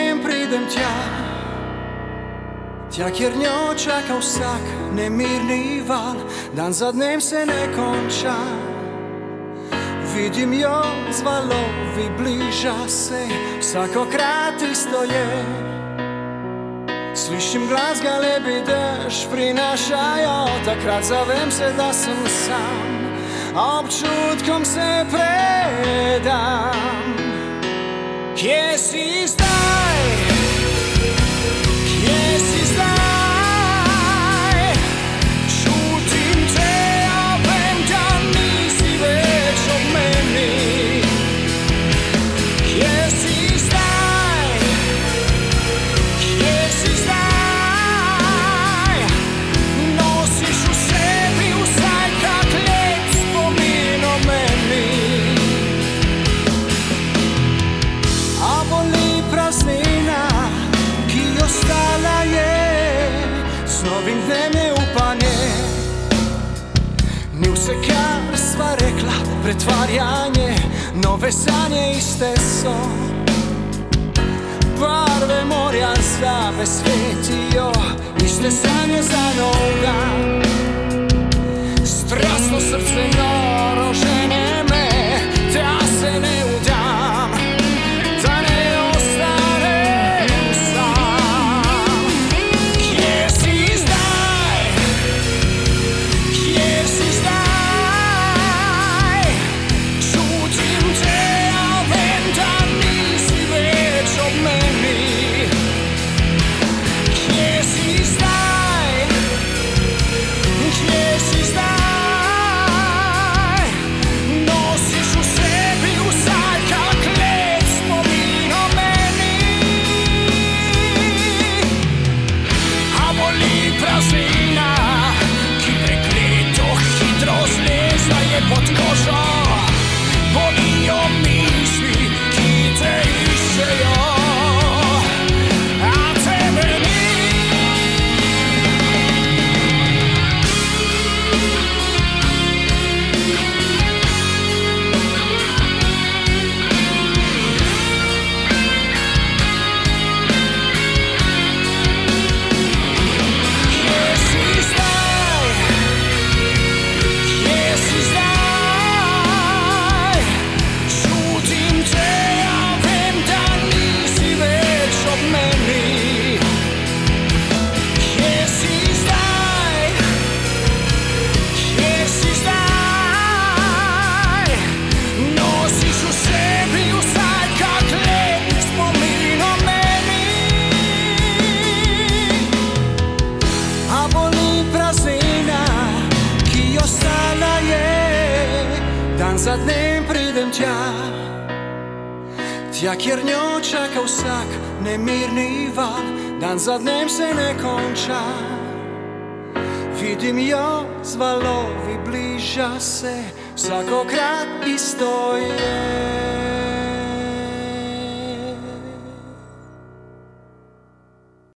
dnem pridem tja, tja kjer njo čaka vsak nemirni val, dan za dnem se ne konča. Vidim jo z valovi, bliža se, vsakokrat isto je. Slišim glas ga lebi dež prinašajo, takrat zavem se, da sem sam, občutkom se predam. Kje si zdaj? Kje si zdaj? Čutim te, a vem, da nisi več ob meni. Kje si zdaj? Kje si zdaj? Nosiš v sebi vsaj kak lep spomin o meni. A boli praznina, ki ostala je, s novim dnem je upanje. Ni vse, kar sva rekla, pretvarjanje, nove sanje iste so. Barve morja zavesvetijo, iste sanje za nov dan. Strasno srce noro žene me, da se ne udam, da ne ostanem sam. Kje si zdaj? Kje si zdaj? Čutim te, a vem, da nisi več ob meni. Kje si zdaj? Kje si zdaj? Nosiš v sebi vsaj kak lep spomin o meni. A boli praznina, ki prekleto hitro zleza je pod kožo. Bolijo misli, ki te iščejo, a tebe ni. Kje si zdaj? Kje si zdaj? Čutim te, a vem, da nisi več ob meni. Kje si zdaj? Kje si zdaj? Nosiš v sebi vsaj kak lep spomin o meni. A boli praznina, ki ostala je, dan za dnem pridem tja, tja kjer njo čaka vsak nemirni val, dan za dnem se ne konča. Vidim jo z valovi, bliža se, vsakokrat isto je.